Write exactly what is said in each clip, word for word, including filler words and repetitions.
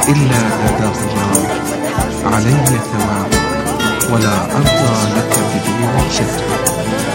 إلا هداه الله علي ثواب، ولا أرضى لك بدون جد.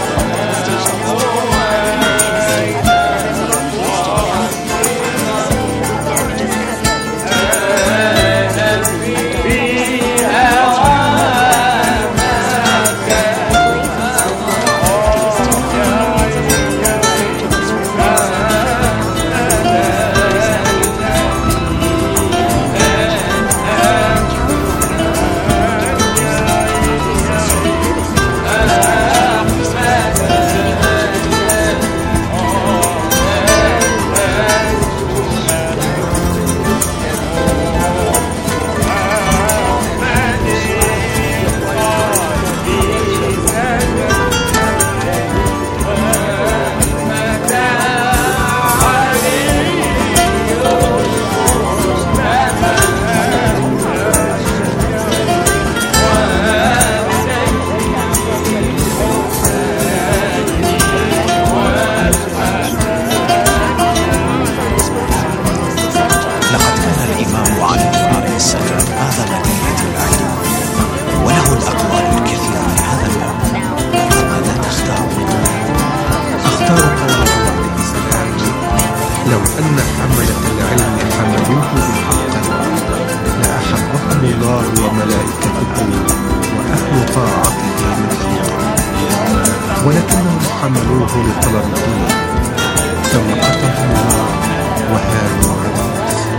لو أن حملة العلم حملوه بحق لأحبهم الله وملائكته وأهل طاعته من خلقه، ولكنهم حملوه لطلبه فوقتهم الله وهانوا عليه.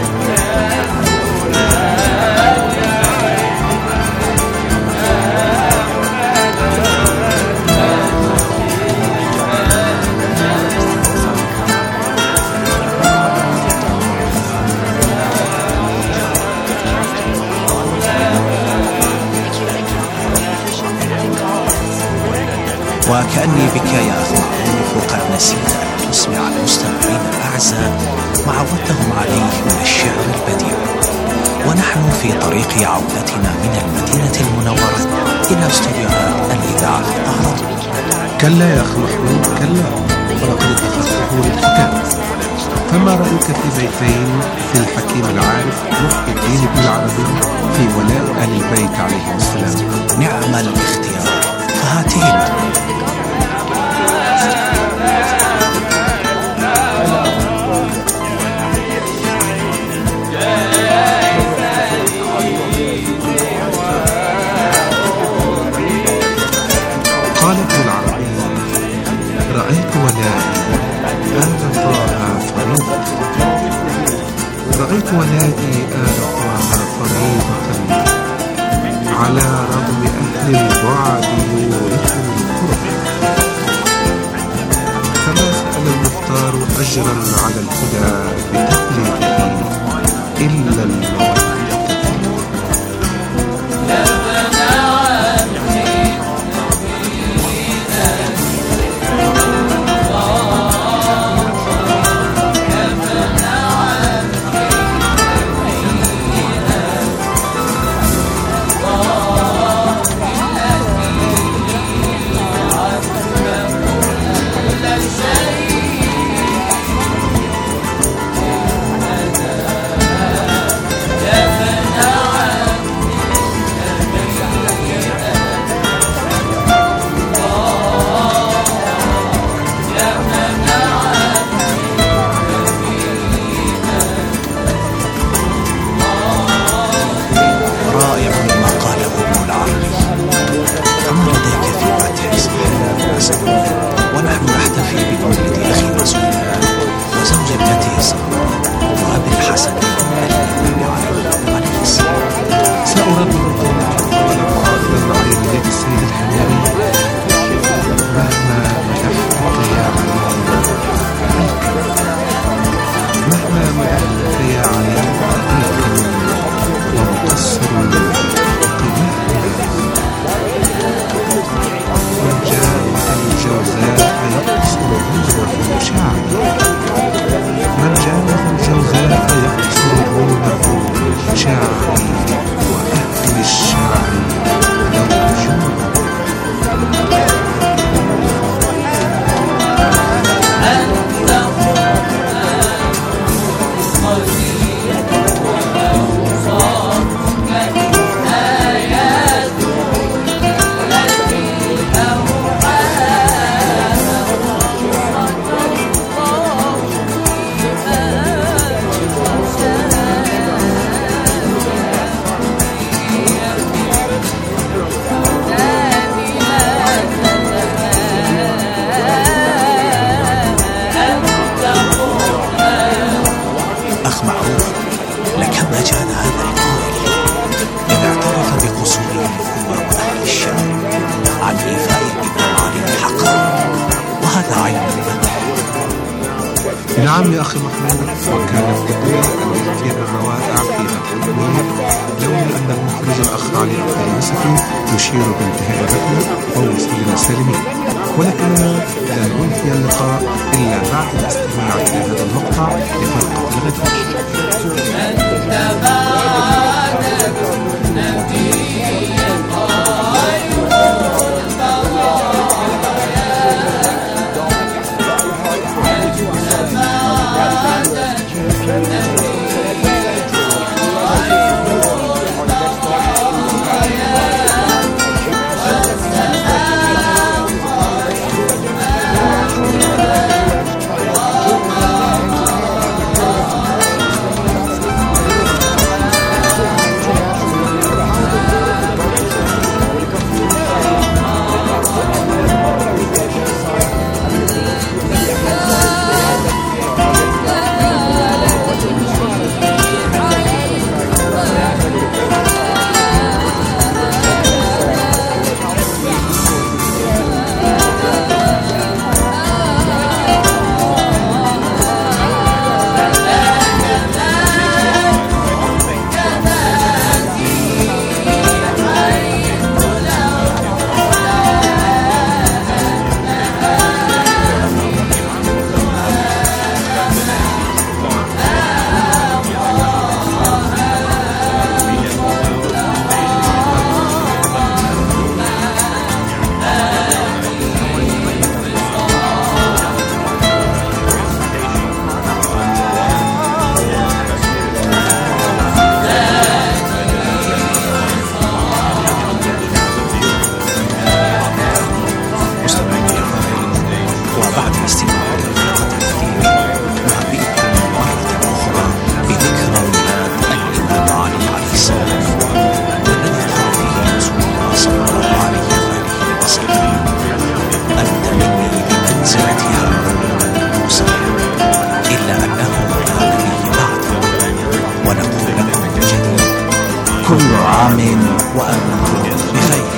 وكأني بك يا أخ معروف قد نسيت أن تسمع المستمعين الأعزاء ما عودتهم عليه من الشعر البديع، ونحن في طريق عودتنا من المدينة المنورة إلى استوديوهات الإذاعة في طهران. كلا يا أخ محمود كلا، ولقد اتخذته للختام. فما رأيك في بيتين في الحكيم العارف محي الدين بن العربي في ولاء أهل البيت عليهم السلام؟ نعم الاختيار، فهاتين. قال ابن العربي: رأيت ولائي آل طه فريضة، رأيت ولائي آل طه فريضة، على رغم أهل البعد يورثني القرب. فما سأل المختار أجرا على الهدى بتبليغه إلا المودة. ونحن نحتفي بمولد أخي رسول الله وزوج ابنته سارة وبالحسن النبي عليه السلام. سأرد القول على معاذ الرعي بيد السيد الحميري: مهما مدحتك يا علي مهما مدحتك يا علي ومقصر من جاوز الجوزاء يقصر عمره شعري، من جاوز الجوزاء يقصر عمره شعري، وأهل الشعر لو جمع المعروف. لكما جاد هذا القائل إذ اعترف بقصوره هو وأهل الشعر عن إيفاء الإمام علي حقه، وهذا عين المدح. نعم يا أخي محمود، وكان الطبيعي أن يأتي الروائع في التطوير لولا أن المخرج الأخ علي عبد اليوسفي يشير بانتهاء الرحلة ووصولنا سالمين، ولكننا لا ننهي اللقاء إلا بعد الاستماع إلى هذا المقطع لفرقة الغدر. كل عام وأنتم بخير.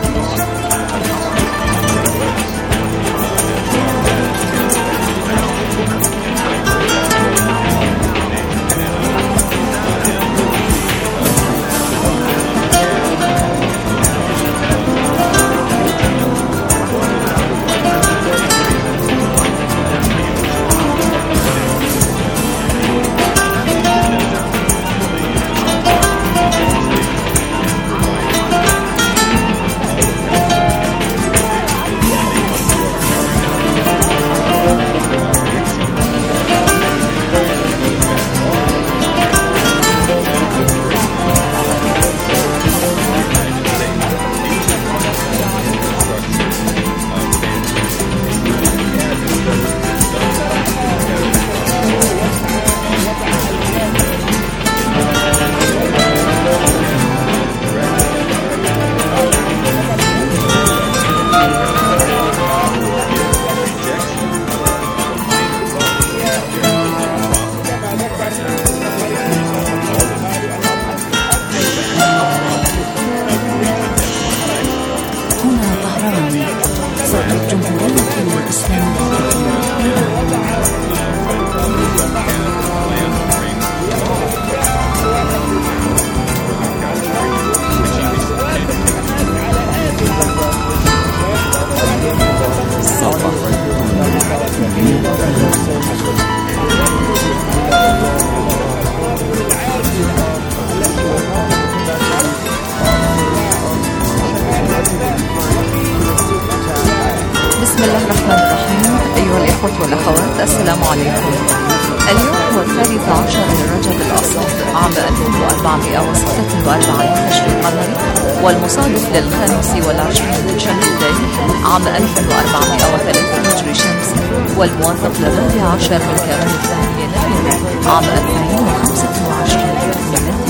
بسم الله الرحمن الرحيم. أيها الإخوة والأخوات، السلام عليكم. اليوم هو الثالث عشر من رجب الأصل عام ألف وأربعمائة وستة وأربعين هجري قمري، والمصادف للخامس والعشرين من شهر الثاني عام ألف وأربعمائة وثلاثين هجري شمسي، والموافق للرابع عشر من كمان الثاني يناير عام ألفين وخمسة وعشرين ميلادي.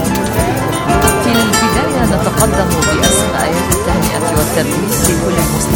في البداية نتقدم بأسمى آيات التهنئة والتبريك لكل المسلمين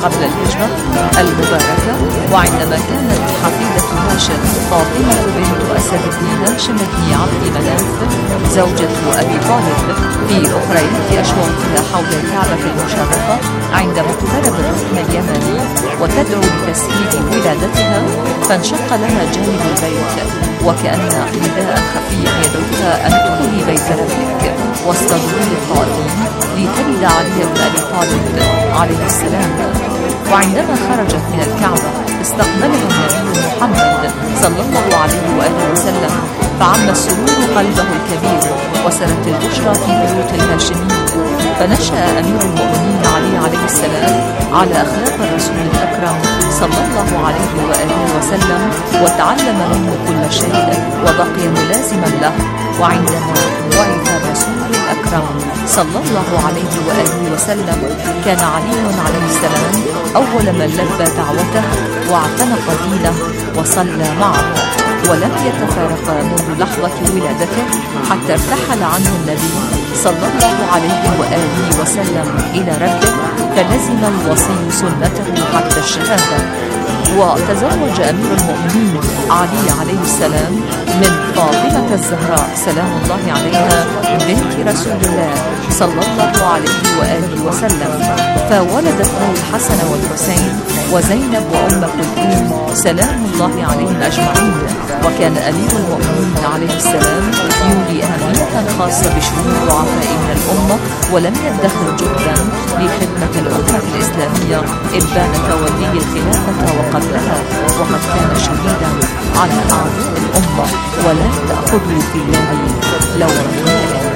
قبل الهجرة المباركة، وعندما كانت حفيدة هاشم فاطمة بنت أسد الدين هاشم بن عبد مناف زوجة أبي طالب في أخريات أشواطها حول الكعبة المشرفة عندما اقترب الركن اليمني وتدعو لتسهيل ولادتها، فانشق لها جانب البيت وكأن نداء خفيا يدعوها أن تدخلي بيت ربك وسط ظلول الطائفين لتلد علي بن أبي طالب عليه السلام. وعندما خرجت من الكعبة استقبلها النبي محمد صلى الله عليه وآله وسلم، فعم السرور قلبه الكبير وسرت البشرى في بيوت الهاشمين، فنشأ أمير المؤمنين علي عليه السلام على أخلاق الرسول الأكرم صلى الله عليه وآله وسلم، وتعلم منه كل شيء وبقي ملازما له. وعندما بعث الرسول الأكرم صلى الله عليه وآله وسلم كان علي عليه السلام أول من لبى دعوته واعتنق دينه وصلى معه، ولم يتفارق منذ لحظة ولادته حتى ارتحل عنه النبي صلى الله عليه وآله وسلم إلى ربه، فلزم الوصي سنته حتى الشهادة. وتزوج أمير المؤمنين علي عليه السلام من فاطمة الزهراء سلام الله عليها بنت رسول الله صلى الله عليه وآله وسلم، فولدت له الحسن والحسين وزينب وأم كلثوم سلام الله عليهم أجمعين. وكان أمير المؤمنين عليه السلام يولي أهمية خاصة بشؤون الضعفاء من الأمة، ولم يدخر جهدا لخدمة الأمة الإسلامية إذ بان تولي الخلافة وقبلها، وقد كان شديدا على أعداء الأمة ولا تأخذوا في الله لومة لائم.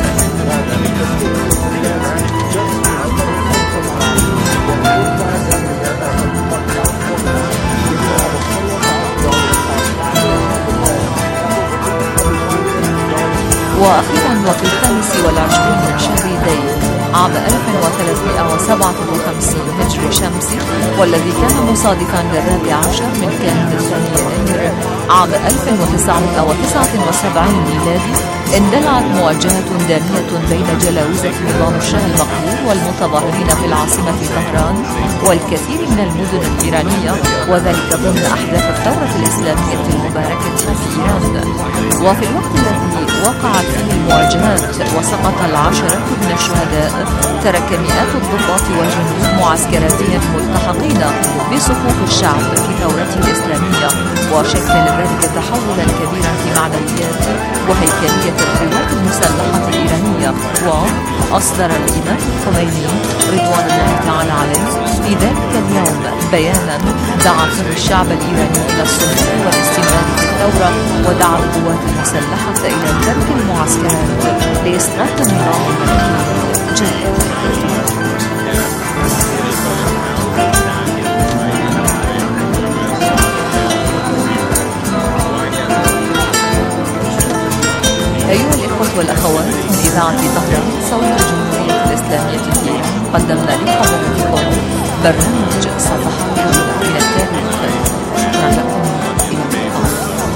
وأخيرا وفي الخامس والعشرين من شهر ذي عام ألف وثلاثمائة وسبعة وخمسين هجري شمسي، والذي كان مصادفا للرابع عشر من كانون الثاني يناير عام ألف وتسعمائة وتسعة وسبعين ميلادي، اندلعت مواجهة دامية بين جلاوزة نظام الشاه المقهور والمتظاهرين في العاصمة طهران والكثير من المدن الإيرانية، وذلك ضمن أحداث الثورة الإسلامية المباركة في إيران. وفي الوقت الذي وقعت فيه المواجهات وسقط العشرات من الشهداء، ترك مئات الضباط والجنود معسكراتيا ملتحقين بصفوف الشعب في ثورته الإسلامية، وشكل ذلك تحولا كبيرا في معنويات وهيكلية القوات المسلحة الإيرانية. وأصدر الإمام الخميني رضوان الله تعالى عليه في ذلك اليوم بيانا دعا فيه الشعب الإيراني إلى الصمود والاستمرار في الثورة، ودعا القوات المسلحة إلى ترك المعسكرات لإسقاط النظام الملكي جائر. أيها الإخوة والأخوات، من إذاعة طهران صوت الجمهورية الإسلامية في إيران، قدمنا لحضراتكم برنامج صفحات من التاريخ. شكرا لكم، إلى اللقاء.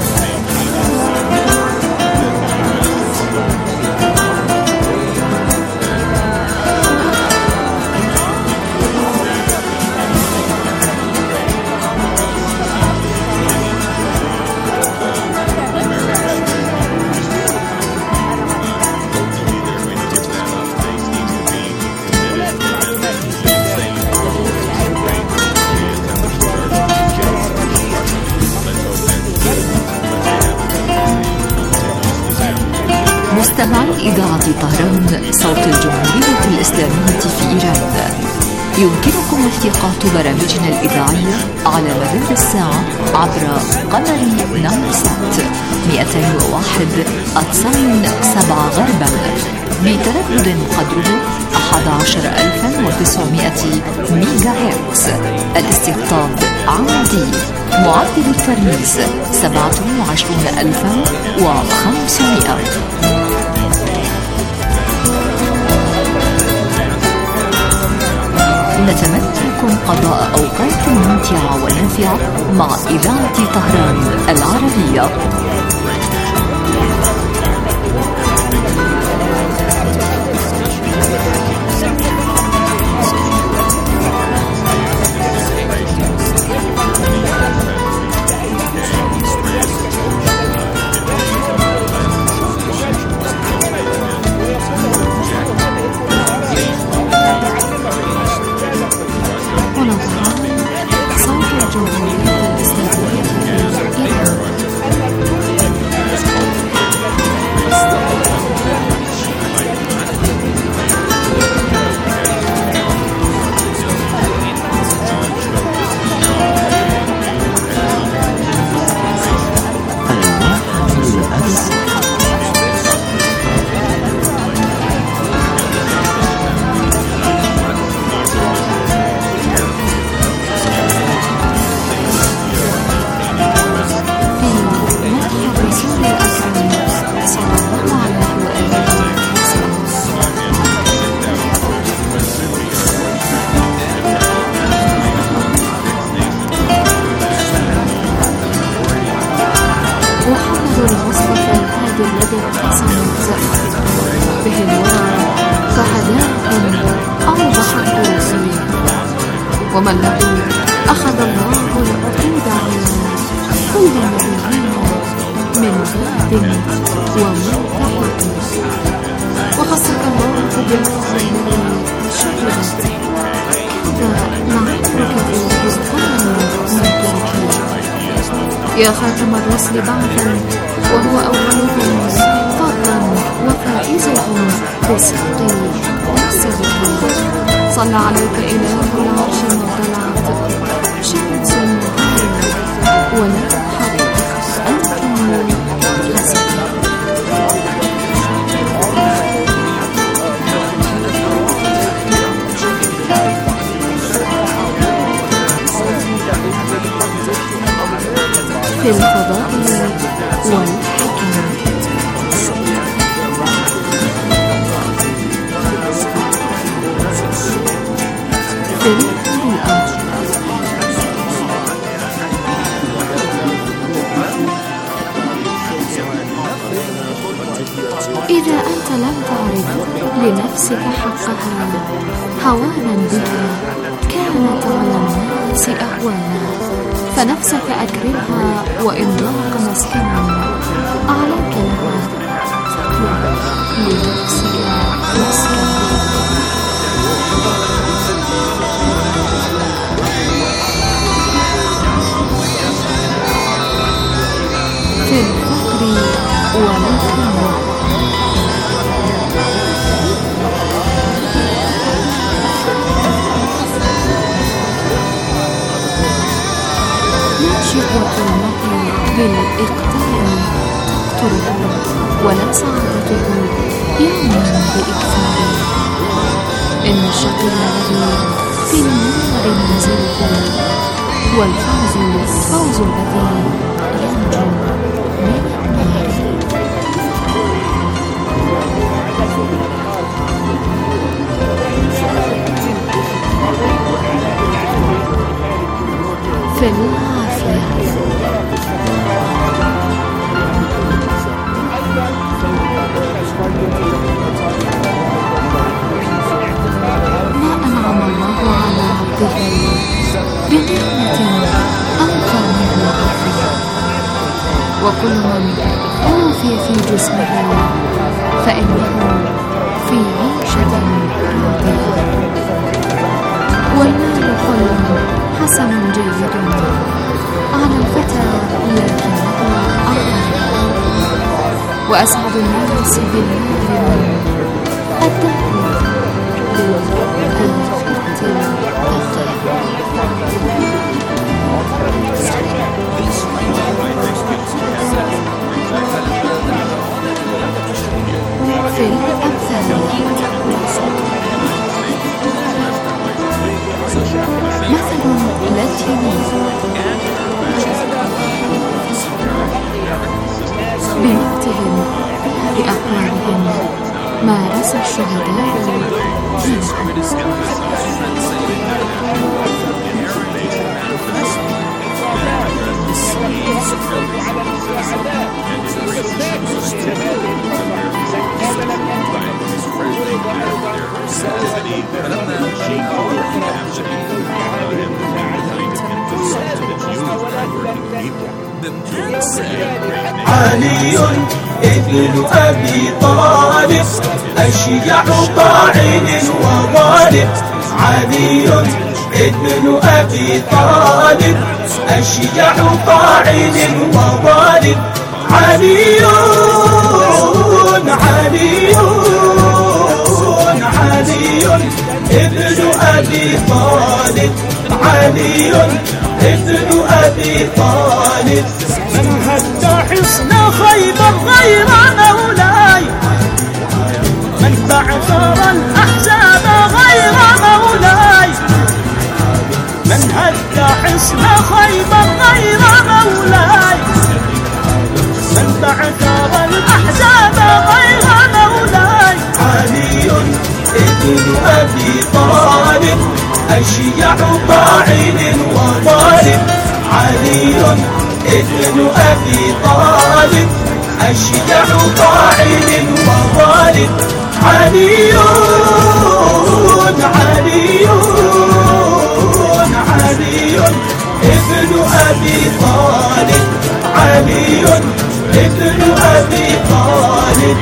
مستمعي إذاعة طهران صوت الجمهورية الإسلامية في إيران، يمكنكم التقاط برامجنا الإذاعية على مدار الساعة عبر قمر نايل سات مئتين وواحد أتسعين سبعة غربا بتردد قدره أحد عشر ألفا وتسعمائة ميجا هرتز. الاستقطاب عمودي، معدل الترميز سبعة وعشرين ألفا وخمسمائة. نتمنى لكم قضاء أوقات ممتعة ونافعة مع إذاعة طهران العربية. إذا اتسمت به الورى فهداهم أوضح الرسل، ومن له أخذ الله العقيدة كل النبيين من غد ومنتهك، وخصك الله بالفضل شهدت كذا نعرك في القرآن مدركا، يا خاتم الرسل بعثا وهو أولهم فضلا وفائزهم بصدق وصدق، صلى عليك إله العرش ما طلعت شمس النهار ولا حرك أنتم حسن. في الفضائل والحكمة. في القراءة. إذا أنت لم تعرف لنفسك حقها هوانا بها كانت على الناس أهوانا، فنفسك أكرمها وإن ضاق مسكنا أعلنك لها فاطلب لنفسك مسكنا. في الفقر والغنى. شقوة المرء بالإقتار تقتله، ولا سعادته يوما بإكثار. إن الشقي الذي في النار منزله، والفوز فوز الذي ينجو من النار. في العافية. ما أنعم الله على عبده بنعمة أنفع من العافية، وكل من أوفي في جسمه فإنه في عيشة راضية. والمال خير حسن جيد على الفتى لكنه أعلى، وأسعد الناس بالمال الدهر للآخرة في الأمثال. مثل لاتيني بموتهم بأقوالهم مارس الشهداء علي ابن أبي طالب أشجع طاعن وغالب. علي ابن أبي طالب أشجع طاعن وغالب. علي علي علي ابن أبي طالب. علي ابن أبي طالب من هد حصن خيبر غير مولاي، من بعثر الأحزاب غير مولاي، من هد حصن خيبر غير مولاي، من بعثر الأحزاب غير مولاي. علي ابن أبي طالب أشيع طاعن وطالب. علي ابن أبي طالب أشجع قاعد وظالم علي علي علي ابن أبي طالب علي ابن أبي طالب.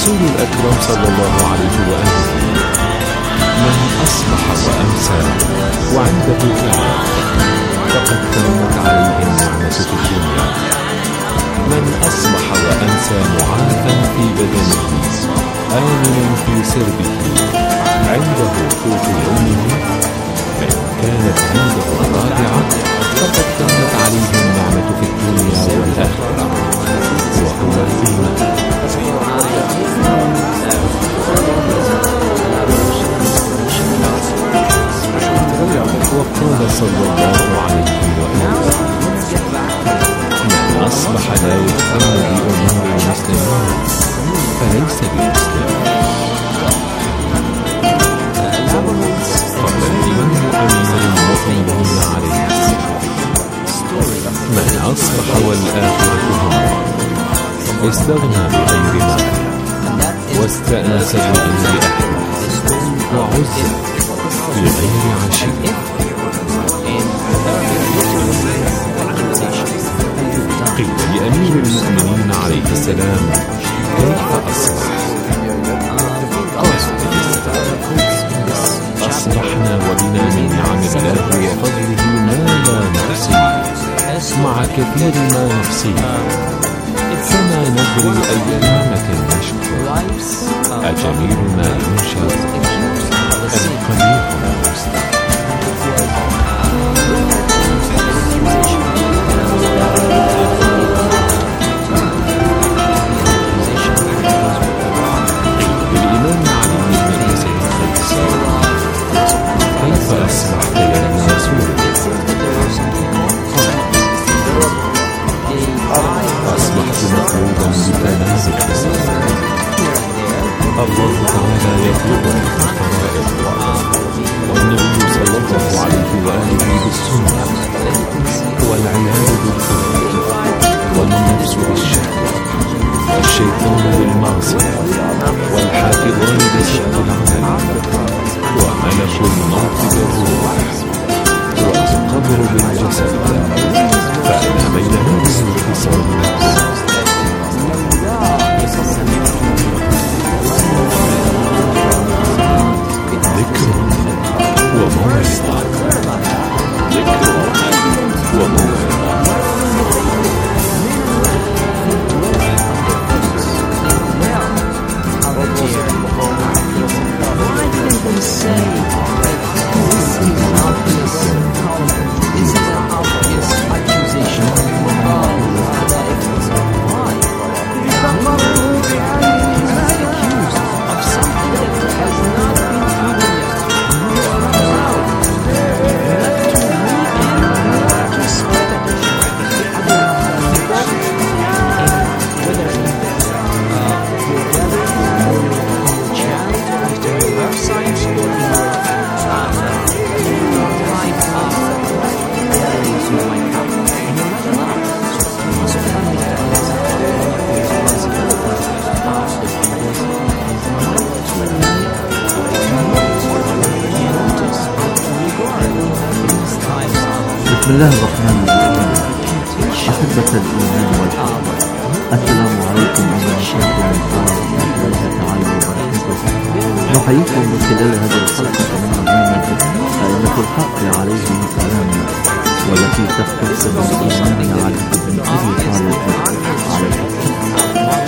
الرسول الأكرم صلى الله عليه وآله: من أصبح وأمسى وعنده كلام فقد تمت عليه النعمة في الدنيا. من أصبح وأمسى معافى في بدنه آمنا في سربه عنده قوت يومه، من كانت عنده الرابعة فقد تمت عليه النعمة في الدنيا والآخرة، وهو الإيمان. وقال صلى الله عليه وآله: من أصبح لا يهتم بأمور المسلمين فليس بمسلم. قال الإمام أمير المؤمنين عليه السلام: من أصبح والآخرة همه استغنى بغير مال واستأنس بغير أهل وعز بغير عشير. قيل لأمير المؤمنين عليه السلام: كيف أصبح؟ قال: أصبحنا وبنا من نعم الله وفضله ما لا نحصيه مع كثير ما نحصيه، فما ندري أي نعمة نشكر، أجميل ما ينشر أم قبيح ما يستحق. الإمام علي بن الحسين الخليل: كيف أصبحت يا ابن رسول الله؟ أصبحت مطلوبا بتمام الخصال. الله تعالى يطلبني بالفرائض، والنبي صلى الله عليه وآله بالسنة، والعيال بالفرائض، والنفس بالشهوة، والشيطان بالمعصية، والحافظان بالشهر العمل، وملك الموت بالروح، والقبر بالجسد، فأنا بين هذه الخصال ذكر وموعظة، ذكر وموعظة. بسم الله الرحمن الرحيم. أحبة الإيمان والحب، السلام عليكم ورحمة الله تعالى وبركاته. نحييكم من خلال هذه الحلقة من برنامج أئمة الحق عليهم السلام، والتي تختص بالإيمان على ابن أبي طالب عليه السلام.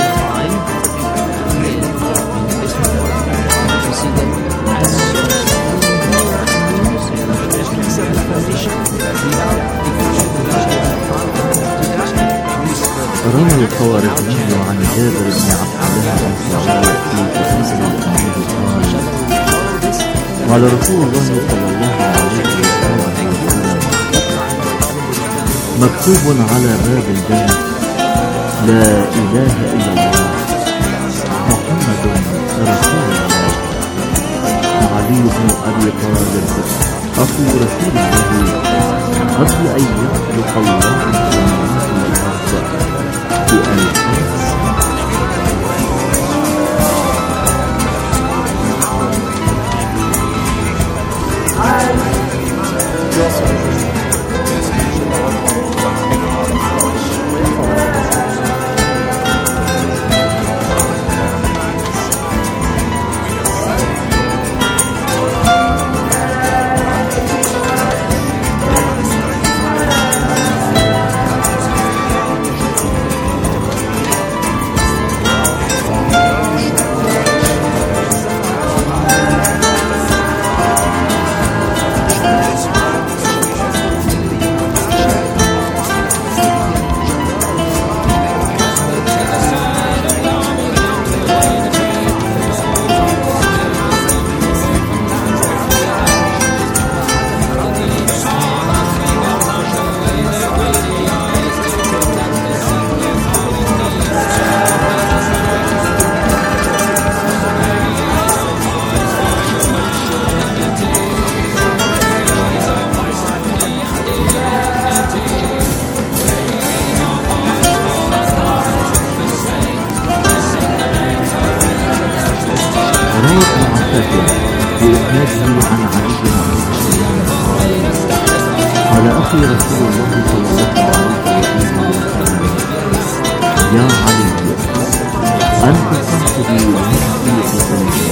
روى الخوارزمي عن جابر بن عبد الله في تفسير الأمير قال: قال رسول الله صلى الله عليه وسلم: مكتوب على باب الجنة: لا إله إلا الله محمد رسول الله. علي بن أبي طالب أخو رسول الله قبل أن يخلق الله السماوات والأرض بألف يوحي رسول الله صلى الله عليه وسلم: يا علي، أنت صاحبي ونفسي وسندي.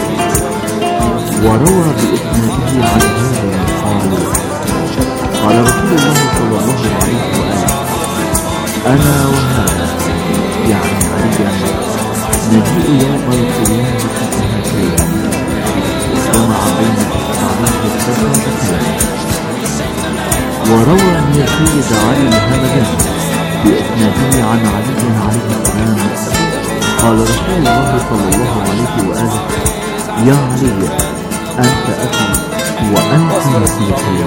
وروى بإسناده عن هذا قال: قال رسول الله صلى الله عليه وآله: أنا وهذا، يعني عليا، نجيء يوم القيامة كهاتين، ومع بين إصبعيه السبعتين. وروى أن السيد علي الهمداني بإسناده عن علي عليه السلام قال رسول الله صلى الله عليه وآله: يا علي، أنت أخي وأنت نصيحي.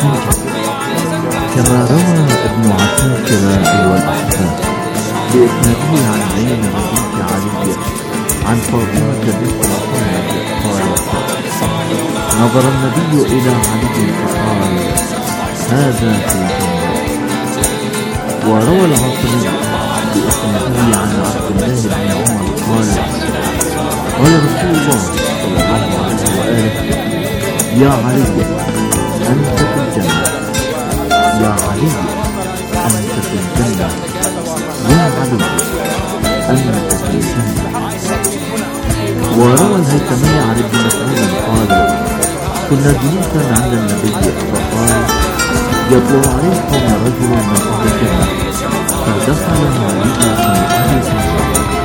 كما روى ابن عساكر والأحزاب بإسناده عن عين بنت علي عن فاطمة بنت محمد قالت: نظر النبي إلى علي فقال: هذا في الجنة. وروى العاصمي بإسناده عن عبد الله بن عمر قال: قال رسول الله صلى الله عليه وآله: يا علي، أنت في الجنة. يا علي، أنت في الجنة. يا علي، أنت في الجنة. وروى الهيثمي عن ابن مسعود قال: كنا جلوسا عند النبي فقال: يطلع عليكم رجل من أهل الجنة، فدخل عليها من أهل الجنة.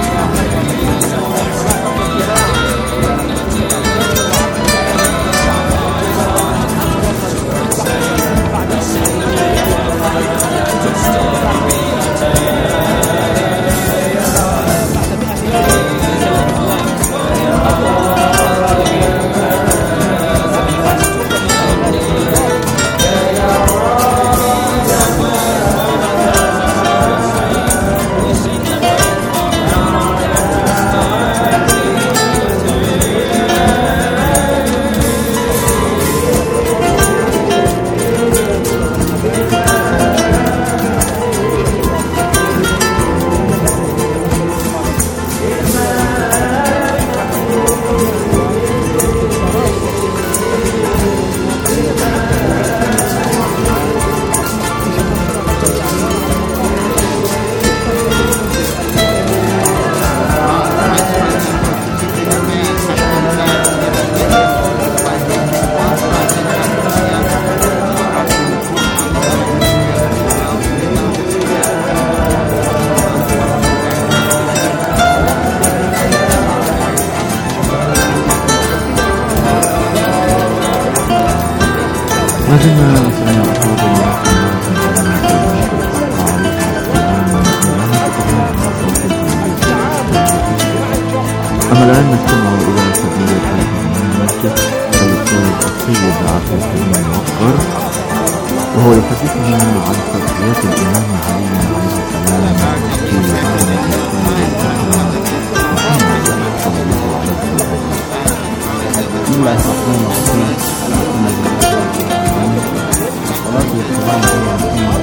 أما الآن نستمع إلى تدمير المسجد الأستاذ السيد عبد الحليم الموقر، وهو يحدثنا عن تضحيات الإمام علي عليه السلام في عالم الإسلام الأكرم محمد صلى الله عليه وسلم. بسم الله الرحمن الرحيم. والصلاة والسلام على محمد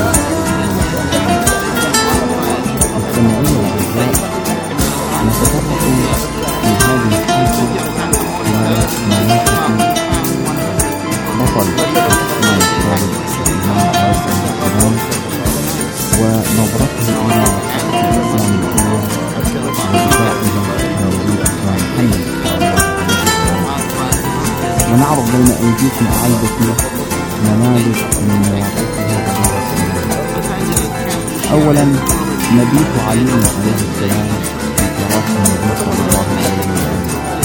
المستمعين الأعزاء، نتطرق في هذه الحلقة إلى مناقب بطل الإسلام الصادق الإمام علي عليه السلام ونظرته إلى الإسلام الأول ودفاعه لولي الإسلام محمد صلى الله عليه وسلم. ونعرض بين أيديكم أعزتي نماذج من مواقفه تبارك الله. أولا، نبيت علي عليه السلام في فراش النبي صلى الله عليه وسلم.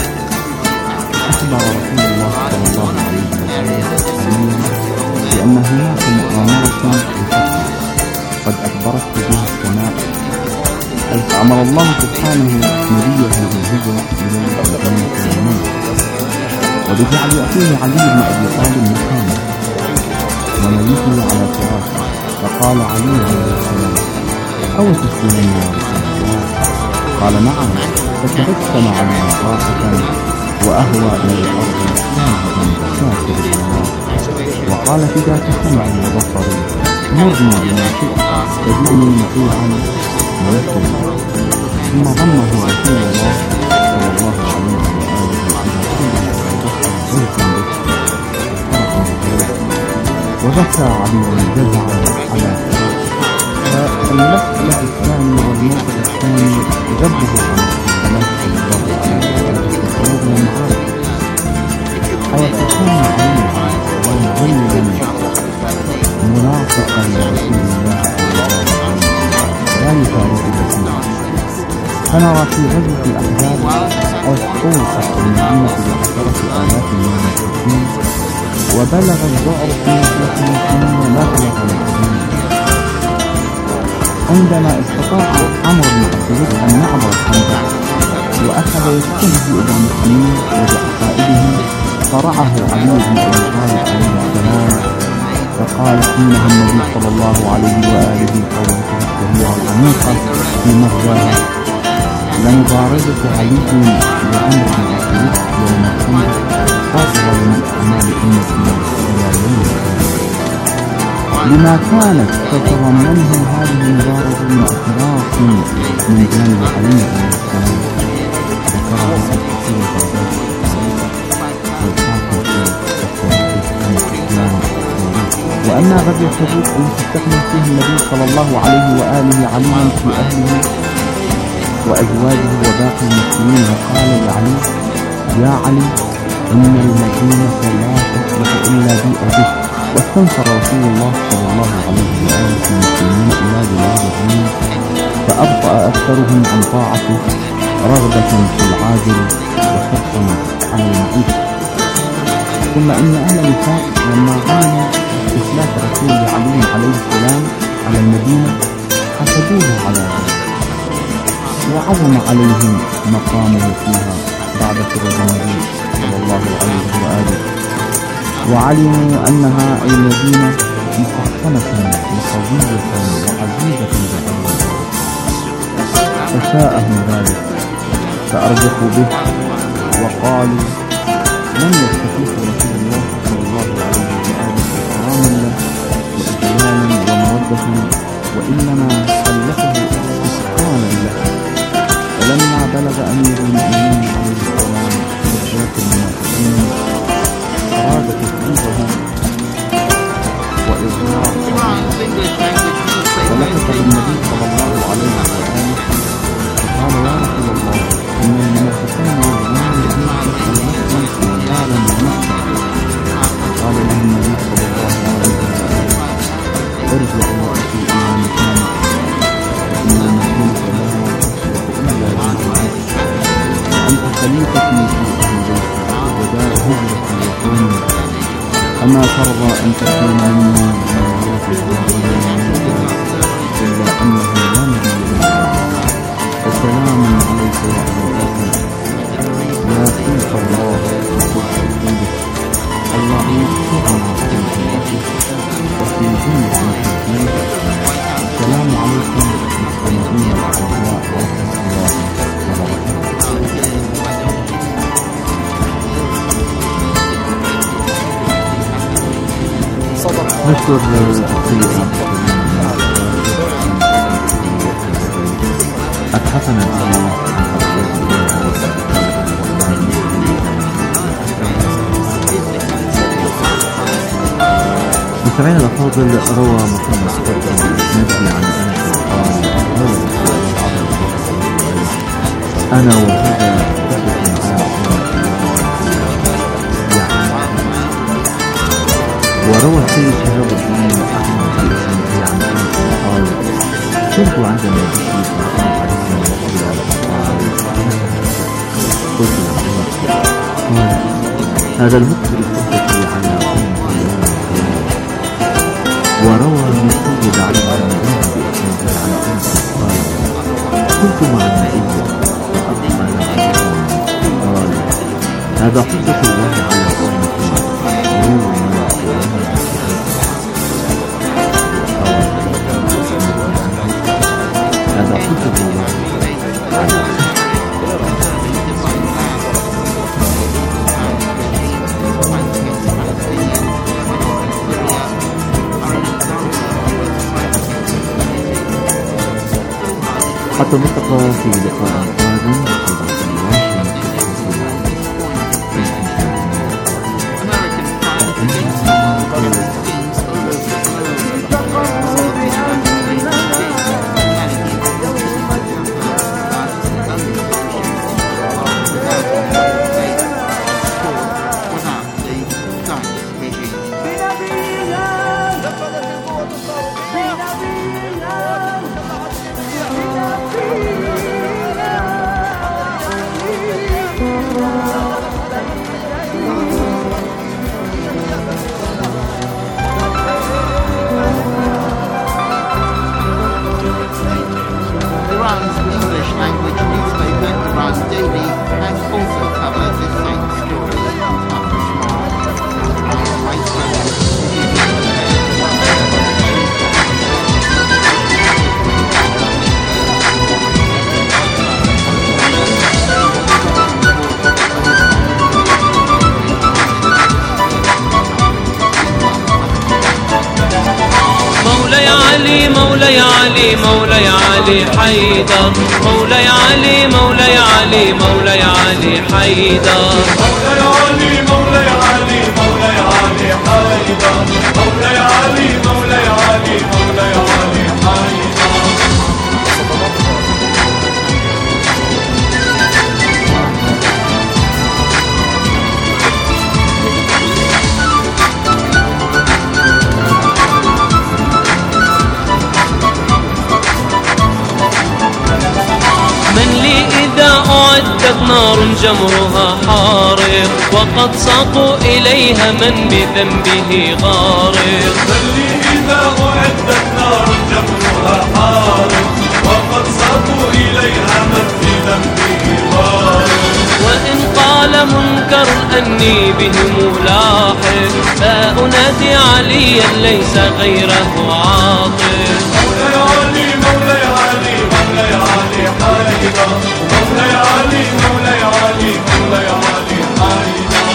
أخبر رسول الله صلى الله عليه وسلم بأن هناك مؤامرة بفتح قد أخبرته بها السماء، حيث أمر الله سبحانه نبيه بالهجرة إلى الجنة والنور، وبجعل يأتيه علي بن أبي طالب مكانه وميته على فراشه. فقال علي عليه السلام: أو تسلمني يا رسول الله؟ قال: نعم. فتبسم علي خافة وأهوى إلى الأرض راغبا شاكرا لله، وقال: فداك سمعي وبصري، مرني بما شئت، تجدني مطيعا ويسرا. ثم ضمه رسول الله صلى الله عليه وآله إلى قلبه وبصر بيتا بيتا فرقا بيتا، وبكى علي وجزع على فالمسألة الثانية والموقف الثاني ذبه عن الصلاة صلى الله عليه وسلم الخروج من المعارك، حيث كان علي عليه السلام منافقا لرسول الله صلى الله عليه وسلم لا يفارق رسوله. فنرى في غزوة الأحزاب أسقوطت المدينة بعشرة آلاف من المشركين، وبلغ الذعر في المسلمين مبلغ العظيم. عندما استطاع عمرو بن عبد أن يعبر الخندق وأخذ يستهزئ بالمسلمين وبعقائدهم، صرعه علي بن أبي طالب عليه السلام فقال إنه النبي صلى الله عليه وآله قوله الكبيرة العميقة في مغزاها: لمبارزة علي لعمرو بن عبد يوم الخندق أفضل من أعمال أمتي إلى يوم القيامة. لما كانت تتضمنه هذه المبارزة من اعتراف من جانب علي عليه السلام، ذكرها ابن كثير والحاكم في التوحيد. وأما غزوة تبوك التي استخدم فيه النبي صلى الله عليه وآله عليا في أهله وأزواجه وباقي المسلمين، وقال لعلي: يا علي، إن المدينة لا تصلح إلا بي أبيك. واستنصر رسول الله صلى الله عليه وآله المسلمين إلى بلاد الروم، فأبطأ أكثرهم عن طاعته رغبة في العاجل وحرصا على المعيش. ثم إن أهل النفاق لما علموا استسلاف رسول علي عليه السلام على المدينة حسدوه على ذلك، وعظم عليهم مقامه فيها بعد خروج النبي صلى الله عليه وآله، وعلموا أنها المدينة محصنة وقوية وعزيزة بعلم، فساءهم ذلك فأرجحوا به وقالوا: لم يستفيق رسول الله صلى الله عليه وآله إكراما له وإجلالا ومودة، وإنما خلفه إسقالا له. فلما بلغ أمير المؤمنين عليه السلام إخراج المنافقين أراد تكذيبه وإظهاره، فلحق بالنبي صلى الله عليه وآله فقال: يا رسول الله، إن المنافقين والمؤمنين يدخلون سيالا ونحن. قال له النبي صلى الله عليه وآله: ارجع وأتي إلى مكانك، فإن المدينة لا تصلح إلا بالجهاد، وأنت خليفتي في أهل بيتي ودار هجرة يكون، أما ترضى أن تكون مني من الله إلا أنه لا نبي له. فسلام عليك يا أبا بكر، يا سيف الله وقدس جنده، الله يذكرنا في جنته وفي جنة المشركين. السلام عليكم مستمعين الأعزاء ورحمة الله وبركاته. نشكر السيد أبحثنا الآن مستمعينا الأفاضل. روى محمد قطب بإسناده عن أنس قال: أنا وهذا وروى السيد شهاب الدين أحمد بإسناده عن أنس قال: كنت عند النبي صلى الله عليه وسلم وقبل على الأطفال، قلت له: قال: هذا المقبل الصدق على أمة وروى من سيد علي بن مدين بإسناده عن أنس قال: كنت مع النبي فأقبل عليهم قال: هذا حجة الله على أمتي يوم القيامة. هذا حجة الله على حتى نلتقى في لقاء قادم. American Iran's English language newspaper, Iran Daily, has also covered the same story. مولاي علي مولاي علي مولاي علي حيدر مولاي علي مولاي علي مولاي علي حيدر مولاي علي مولاي علي مولاي علي حيدر مولاي علي مولاي علي مولاي علي حيدر. من لي إذا أعدت نار جمرها حارق وقد ساقوا إليها من بذنبه غارق. من لي إذا أعدت نار جمرها حارق وقد ساقوا إليها من بذنبه غارق. وإن قال منكر أني بهم لاحق فأنادي عليا ليس غيره عاطف. مولاي علي مولاي علي مولاي علي حيدر مولاي علي مولاي علي مولاي علي حيدر.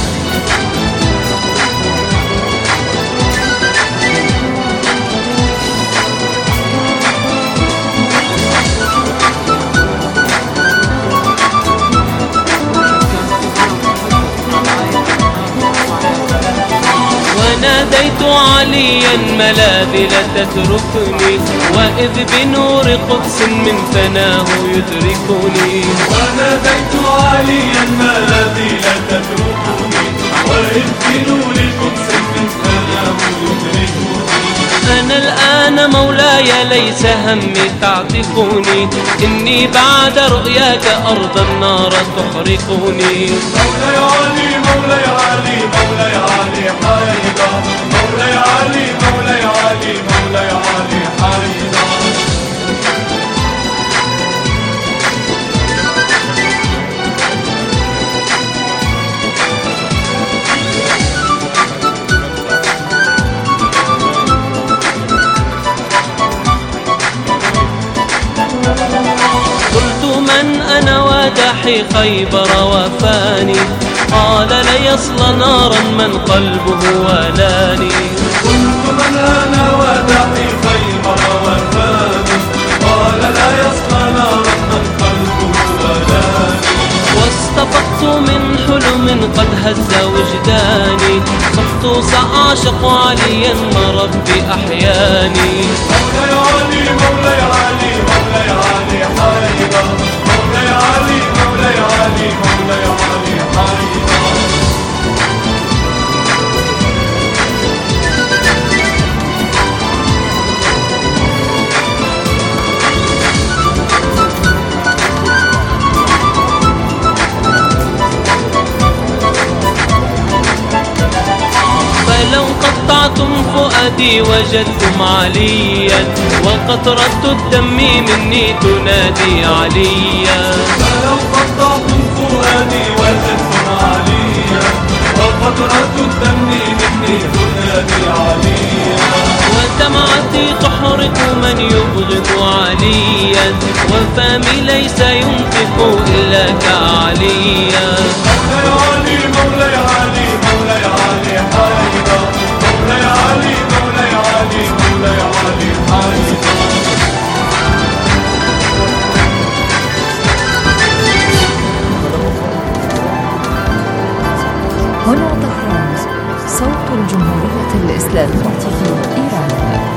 وناديت عليا ملاذ لا تتركني وإذ بنور قدس من فناه يدركني. وناديت عليا ملاذ لا تتركني وإذ بنور قدس من فناه يدركني. أنا الآن مولاي ليس همي تعتقني إني بعد رؤياك أرض النار تحرقني. مولاي علي مولاي علي مولاي علي حيدر مولاي علي مولاي علي مولاي علي حيدر. قلت من أنا وداحي خيبر وفاني قال ليصلى نارا من قلبه ولاني. قلت من أنا وداحي خيبر وفاني قال لا يصلى نارا من قلبه ولاني. واستفقت من حلم قد هز وجداني صفت سأعشق عليا ما ربي أحياني. مولاي علي مولاي علي مولاي علي حيدر مولاي علي مولاي علي مولاي علي حيدر. فلو قطعتم فؤادي وجدتم عليا وقطرة الدم مني تنادي عليا. فلو قطعتم فؤادي وجدتم عليا وقطرة الدم مني تنادي عليا. ودمعتي تحرق من يبغض عليا وفمي ليس ينطق إلا كعليا. مولاي علي مولاي علي مولاي علي حيدر مولاي علي مولاي علي مولاي علي حيدر. هنا طهران صوت الجمهورية الإسلامية في إيران.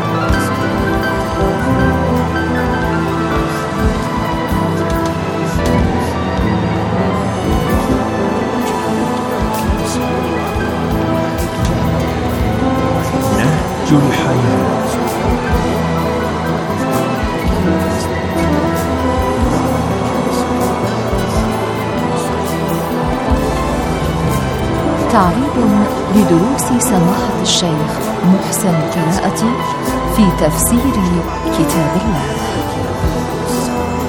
نهج الحياة. تعريض لدروس سماحة الشيخ محسن قراءتي في تفسير كتاب الله.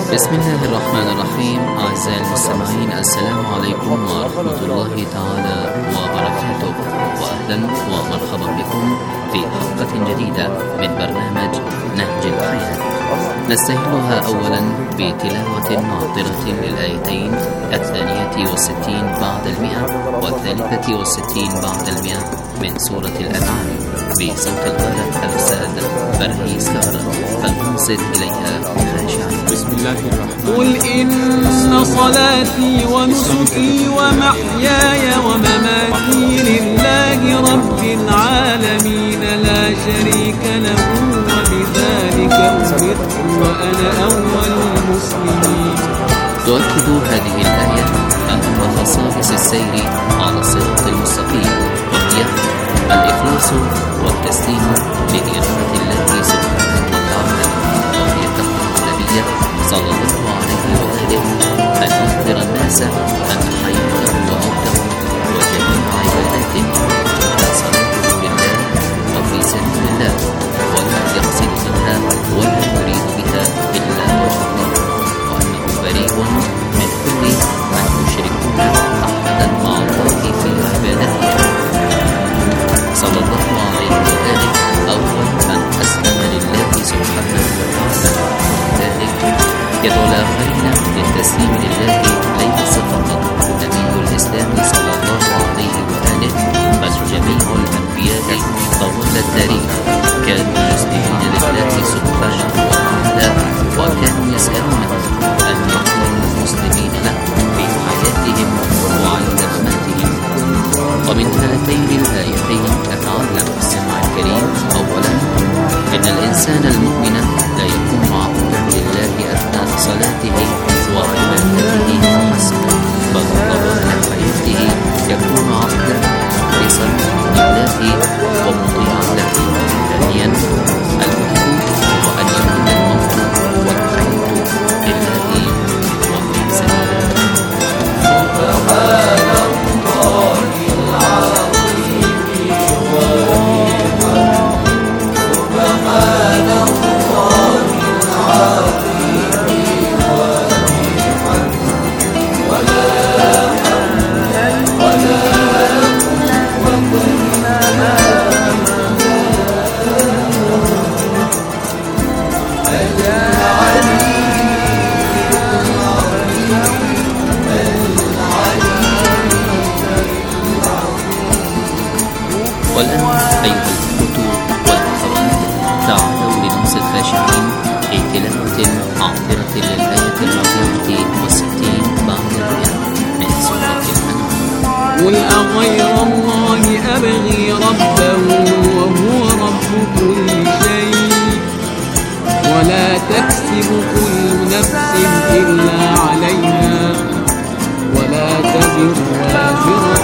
بسم الله الرحمن الرحيم. أعزائي المستمعين، السلام عليكم ورحمة الله تعالى وبركاته، وأهلا ومرحبا بكم في حلقة جديدة من برنامج نهج الحياة، نستهلها أولا بتلاوة عاطرة للآيتين الثانية والستين بعد المئة والثالثة والستين بعد المئة من سورة الأنعام بصوت القارئ الأستاذ برهيس كهرة، فلننصت إليها خاشعا. بسم الله الرحمن الرحيم. قل إن صلاتي ونسكي ومحياي ومماتي لله رب العالمين لا شريك له وبذلك أمرت وأنا أول المسلمين. تؤكد هذه الآية أن من خصائص السير على الصراط المستقيم وهي الإخلاص والتسليم لإرادة الله سبحانه وتعالى، وهي تقوى النبي صلى الله عليه وآله أن يخبر الناس أن حياته وموته وجميع عباداته صلاته لله وفي سبيل الله، ولا يقصد منها ولا يريد بها إلا وجه الله، وأنه بريء من كل من يشركون أحدا مع الله في عبادته. صلى الله عليه وآله أول من أسلم لله سبحانه وتعالى، ذلك يدعو الآخرين للتسليم لله ليس فقط نبي الإسلام صلى الله عليه وآله، بل جميع الأنبياء طوال التاريخ كانوا مسلمين لله سبحانه وتعالى، وكانوا يسألونه أن يكونوا مسلمين له في حياتهم وعند مماتهم. ومن هاتين الآيتين نتعلم السمع الكريم أولا أن الإنسان المؤمن لا يكون عبدا لله أثناء صلاته وعبادته فحسب، بل طوال حياته يكون عبدا مخلصا لله ومطيعا له. ثانيا المهم وأن يكون الموت والحياة لله وفي سبيل والآن أيها الأخوة والأخوات، تعالوا لننصت خاشعين في تلاوة عاطرة للآية الرابعة والستين بعد المئة من سورة الأنعام. قل أغير الله أبغي ربا وهو رب كل شيء، ولا تكسب كل نفس إلا عليها، ولا تزر وازرة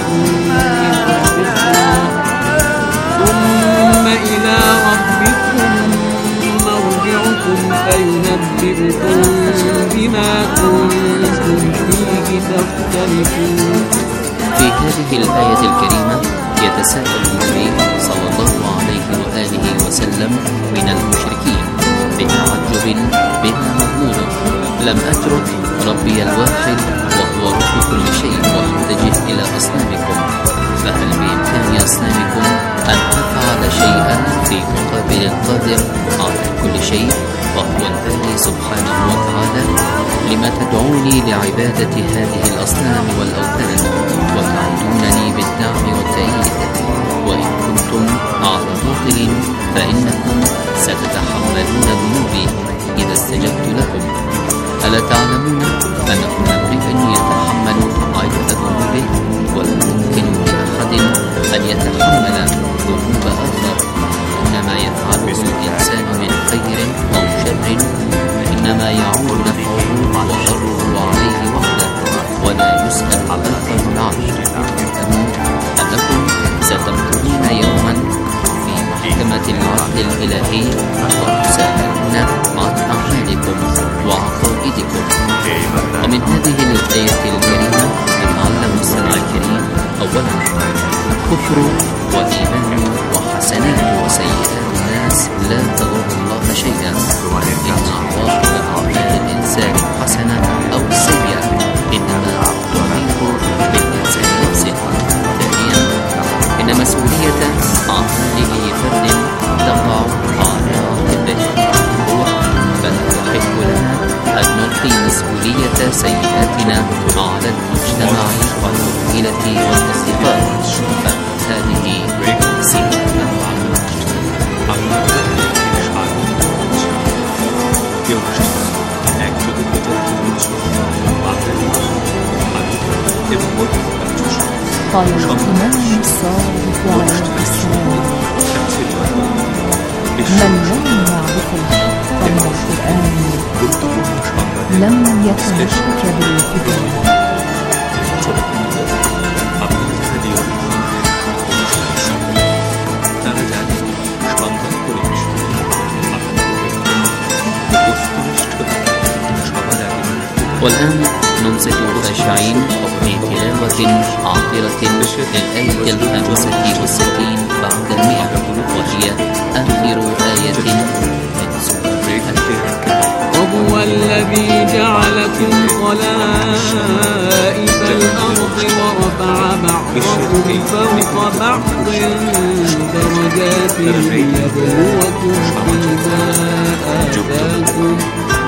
ثم إلى ربكم مرجعكم فينبئكم بما كنتم فيه تختلفون. في هذه الآية الكريمة يتساءل النبي صلى الله عليه وآله وسلم من المشركين بتعجب بما مضمونه: لم أترك ربي الواحد وهو رب كل شيء وأتجه إلى أصنامكم، فهل بإمكان أصنامكم أن تفعل شيئا في مقابل القادر على كل شيء وهو الباري سبحانه وتعالى؟ لما تدعوني لعبادة هذه الأصنام والأوثان وتعدونني بالدعم والتأييد؟ وإن كنتم على باطل فإنكم ستتحملون ذنوبي إذا استجبت لكم. ألا تعلمون أن كل امرئ يتحمل عدة ذنوبه، ولا يمكن لأحد أن يتحمل ذنوب آخر؟ إنما يفعله الإنسان من خير أو شر فإنما يعود نفعه وضره عليه وحده، ولا يسأل الآخر عنه. اعلموا أنكم ستمضون يوما في محكمة العدل الإلهي وتسألون عن أعمالكم وعقائدكم. ومن هذه الآية الكريمة نتعلم السمع الكريم أولا كفر وإيمان وحسنات وسيئات الناس لا تضر الله شيئا، إن عواقب أعمال الإنسان الإنسان حسنة أو سيئة، إنما تحيط بالإنسان نفسه. ثانيا، إن مسؤولية عمل أي فرد تقع على عاتقه هو، فلا يحق لنا أن نلقي مسؤولية سيئاتنا على المجتمع والعائلة والأصدقاء، فهذه سيئة على المجتمع. قال الإمام الصادق عليه السلام: من لم يعرف الحق من القرآن لم يتمسك بالفكرة. والآن ننصت خاشعين لتلاوة عاطرة للآية الخامسة والستين بعد المئة، وهي آخر آية من سورة الكهف. وهو الذي جعلكم خلائف الأرض ورفع بعضكم فوق بعض درجات ليبلوكم فيما آتاكم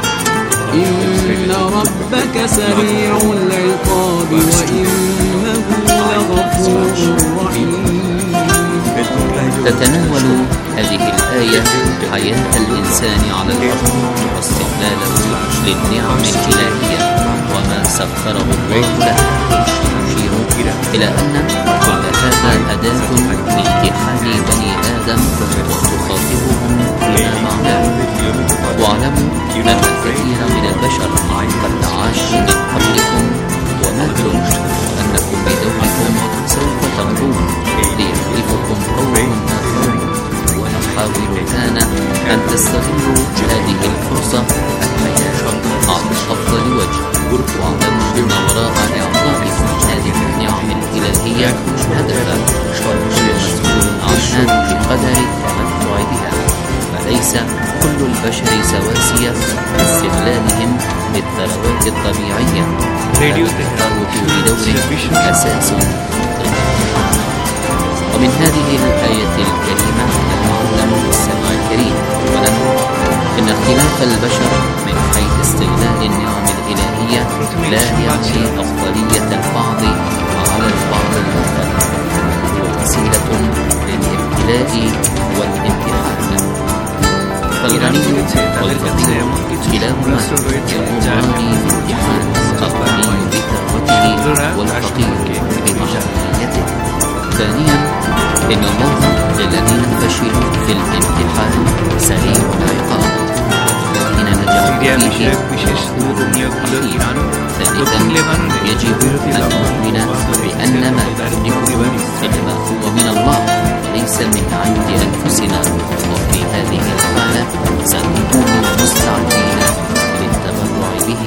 إن ربك سريع العقاب وإنه لغفور رحيم. تتناول هذه الآية حياة الإنسان على الأرض واستقلاله للنعم الإلهية وما سخره الله له، يشير إلى أن كل هذا أداة لامتحان بني آدم وتخاطبهم بما معناه. واعلموا أن الكثير من البشر قد عاشوا من قبلكم وماتوا، وأنكم بدوركم سوف تمضون ليخلفكم قوم آخرون، ونحاول الآن أن تستغلوا هذه الفرصة الحياة على أفضل وجه. واعلموا أن وراء إعطائكم هذه النعم الإلهية هدفا والكل مسؤول عنها بقدر التمتع بها، فليس كل البشر سواسية في استغلالهم بالثروات الطبيعية، فالتفاوت بدوره أساس. ومن هذه الآية الكريمة نتعلم السمع الكريم ولنا إن اختلاف البشر من حيث استغلال النعم الإلهية لا يعني أفضلية البعض على البعض الآخر، هو وسيلة للابتلاء والامتحان. فالغني والفقير كلاهما يمران بامتحان، الغني بثروته والفقير بمعصيته. ثانيا، إن الله للذين فشلوا في الامتحان سريع العقاب، والذين نجحوا فيه غفور رحيم. ثالثا، يجب أن نؤمن بأن ما نملكه إنما هو من الله وليس من عند أنفسنا، وفي هذه الحالة سنكون مستعدين للتبرع به